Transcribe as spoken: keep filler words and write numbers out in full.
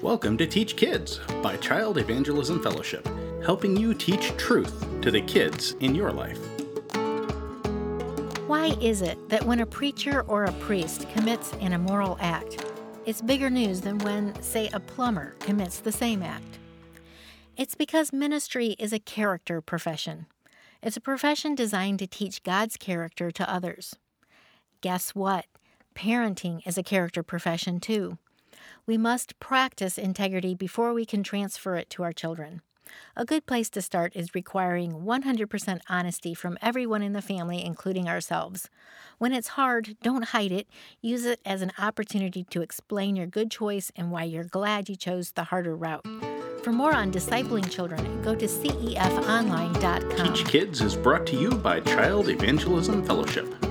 Welcome to Teach Kids by Child Evangelism Fellowship, helping you teach truth to the kids in your life. Why is it that when a preacher or a priest commits an immoral act, it's bigger news than when, say, a plumber commits the same act? It's because ministry is a character profession. It's a profession designed to teach God's character to others. Guess what? Parenting is a character profession too. We must practice integrity before we can transfer it to our children. A good place to start is requiring one hundred percent honesty from everyone in the family, including ourselves. When it's hard, don't hide it. Use it as an opportunity to explain your good choice and why you're glad you chose the harder route. For more on discipling children, go to C E F online dot com. Teach Kids is brought to you by Child Evangelism Fellowship.